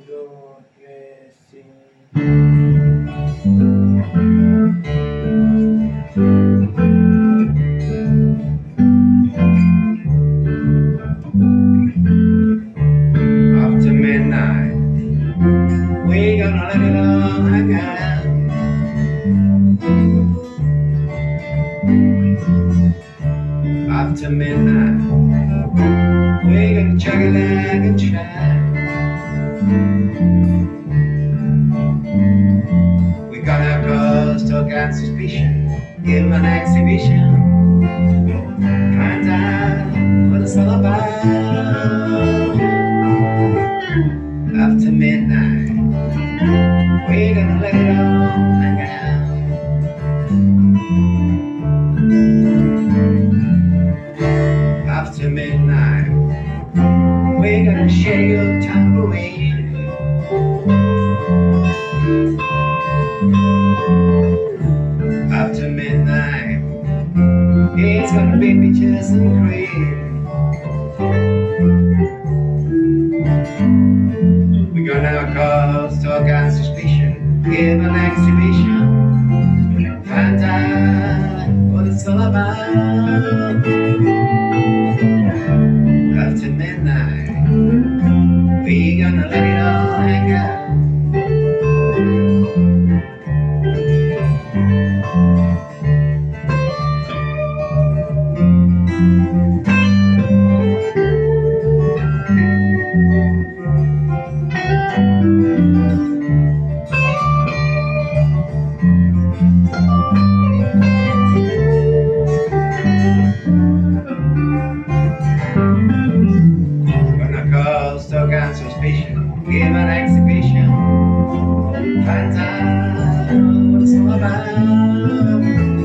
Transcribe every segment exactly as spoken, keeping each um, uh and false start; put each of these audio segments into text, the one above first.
do, re, si. After midnight, we gonna let it all hang out. After midnight, we gonna chug it like a child. We got our cause, talk and suspicion, give 'em an exhibition, find out what it's all about. After midnight, we're gonna let it all hang out. After midnight, we're gonna shake your tambourine. After midnight, it's gonna be peaches and cream. We got our cause, talk and suspicion, give an exhibition, find out what it's all about. After midnight, we gonna let it all hang out. Talk and suspicion, give an exhibition, find out what it's all about.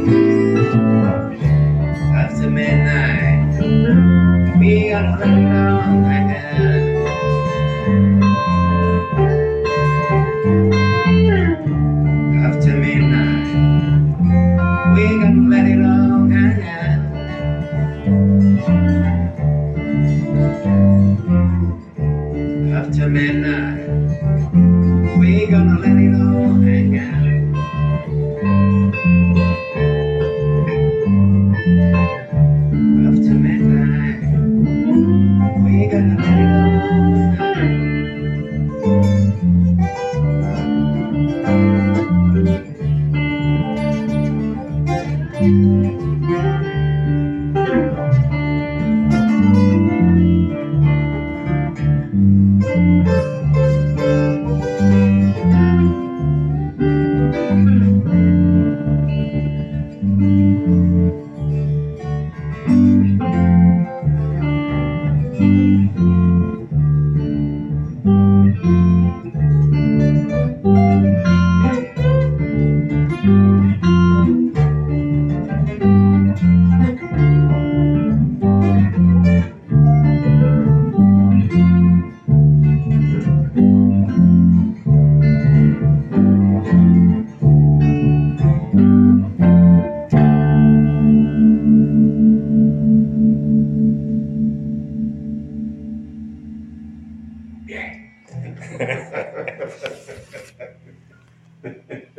After midnight, we gotta let it all hang out. After midnight, we gonna let it all hang out. After midnight, we're gonna let it all hang out. After midnight, we're gonna let it all hang out.